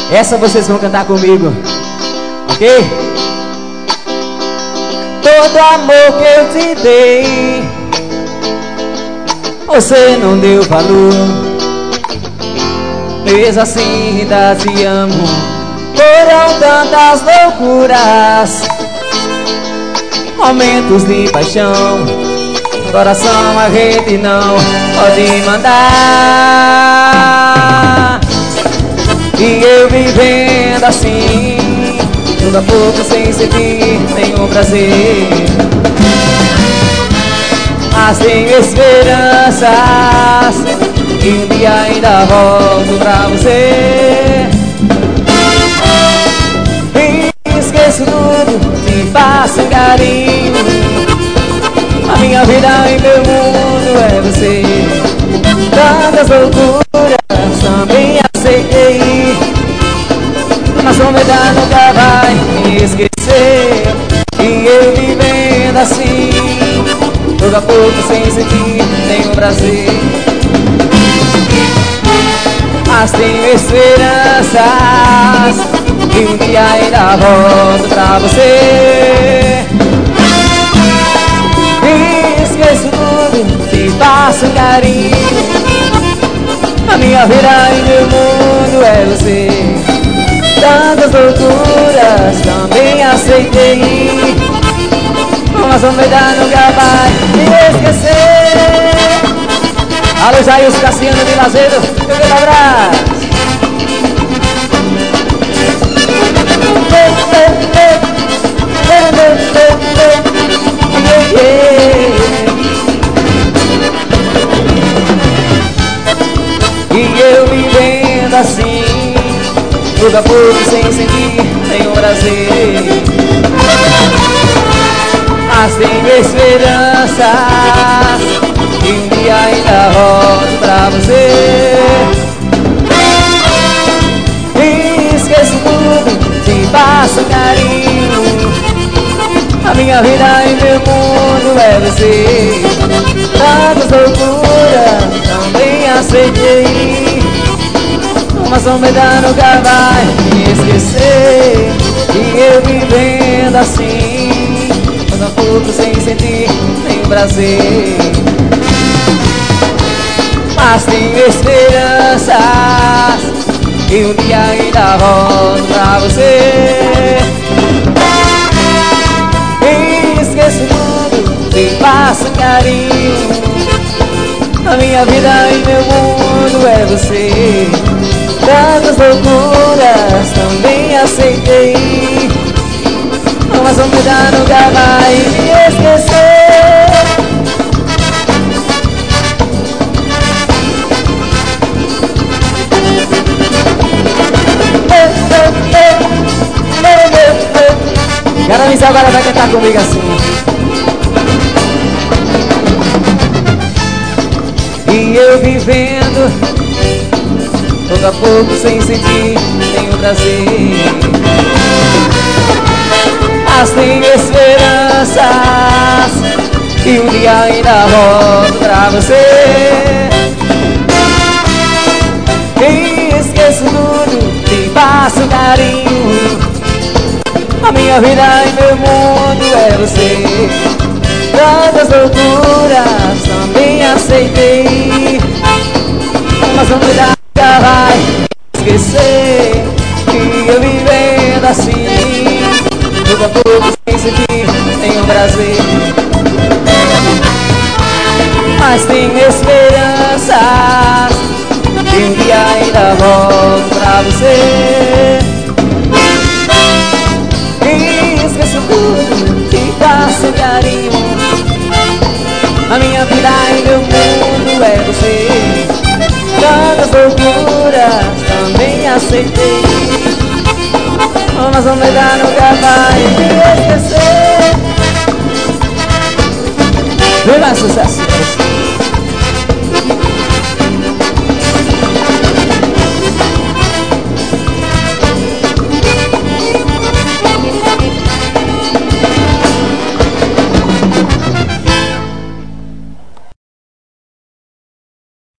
Essa vocês vão cantar comigo, ok? Todo amor que eu te dei, você não deu valor. Mesmo assim ainda te amo. Foram tantas loucuras, momentos de paixão, coração a rede não pode mandar. E eu vivendo assim, pouco a pouco sem sentir nenhum prazer. Mas tenho esperanças que um dia ainda volto pra você. E esqueço tudo, te faço um carinho. A minha vida e meu mundo é você. Tantas loucuras também aceitei, mas não me dá, nunca vai me esquecer. E eu vivendo assim, pouco a pouco sem sentir nenhum prazer. Mas tenho esperanças que um dia ainda volto pra você. E esqueço tudo, te faço um carinho. A minha vida e meu mundo é você. Tantas loucuras também aceitei, mas não me dá, nunca vai me esquecer. Alô, Jair Cassiano de Lazeiro, grande abraço. E eu vivendo assim, pouco a pouco sem sentir nenhum prazer. Mas tenho esperanças que um dia ainda volto pra você. E esqueço tudo, te faço carinho. A minha vida e meu mundo é você. Tantas loucuras também aceitei, mas não me dá, nunca vai me esquecer. E eu vivendo assim, pouco a pouco sem sentir nenhum prazer. Mas tenho esperanças que um dia ainda volto pra você. E esqueço tudo, te faço carinho. A minha vida e meu mundo é você. Tantas loucuras também aceitei, mas não me dá, nunca vai me esquecer. Garanhuns agora vai cantar comigo assim. E eu vivendo, pouco a pouco sem sentir nenhum prazer. Mas tenho esperanças que um dia ainda volto pra você. E esqueço tudo, te faço carinho. A minha vida e meu mundo é você. Tantas loucuras também aceitei, mas não me dá, nunca vai esquecer. Que eu vivendo assim, pouco a pouco sem sentir nenhum prazer. Mas tenho esperanças que um dia ainda volto pra você. E esqueço tudo, te faço carinho. A minha vida e meu mundo é você. Tantas loucuras também aceitei, mas não me dá, nunca vai me esquecer. Vem mais sucesso.